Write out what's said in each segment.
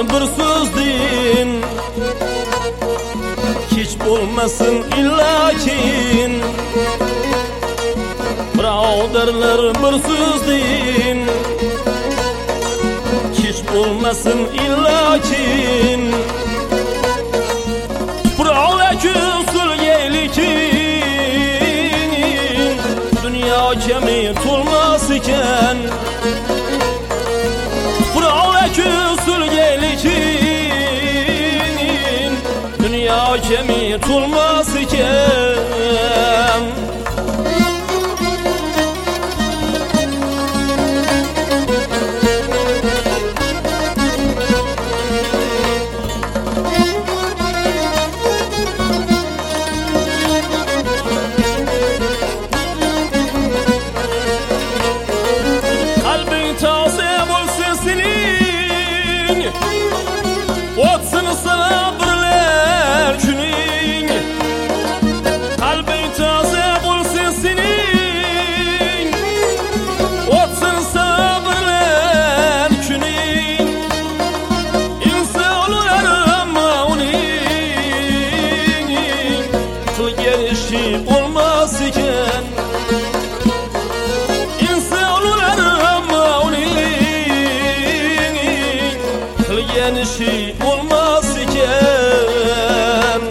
bir so'zdin hiç bo'lmasin illakin. Birodarlar bir so'zdin hiç bo'lmasin illakin. Tuproqdagi sulgaylikin dunyo kami to'lmas ekan. Tuproqdagi sulgaylikin dunyo kami to'lmas ekan. O'tsin sabırlar kuning, kalbing toza bo'lsin sening. O'tsin sabırlar kuning, insonlar hamma uning qilgan ishi bo'lmas ekan. Insonlar hamma uning qilgan ishi olmaz iken.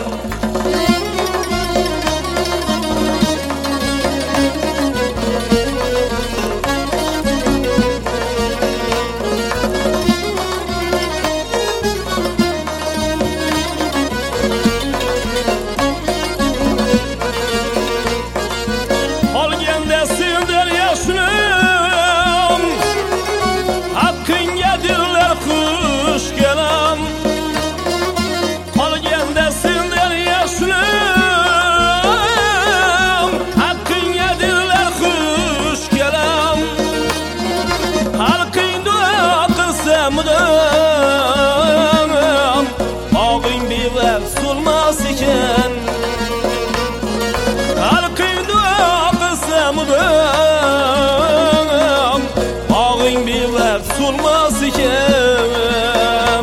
Olganda senden yaşlım, hakkınga diller kuş kelam. Olganda senden yaşlım, hakkınga diller kuş kelam. Halkın dua kılsamdan ağın bir vef solmaz iken. Halkın dua kılsamdan ağın bir vef solmaz iken.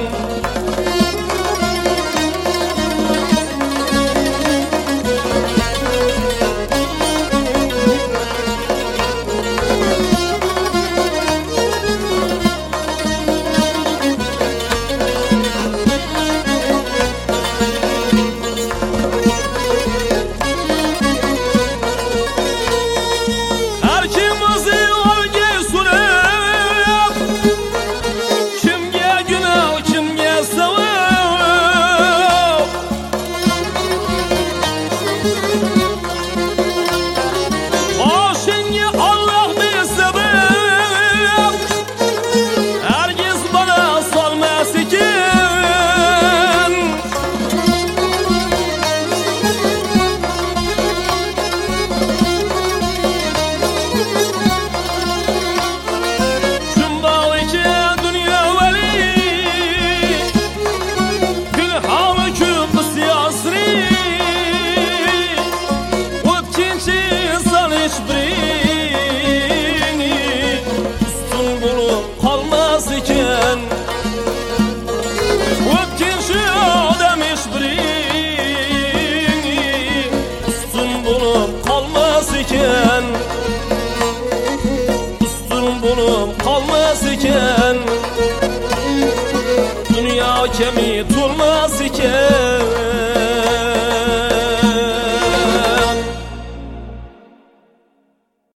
Üstün bulup kalmaz iken, dünya kemi tulmaz iken.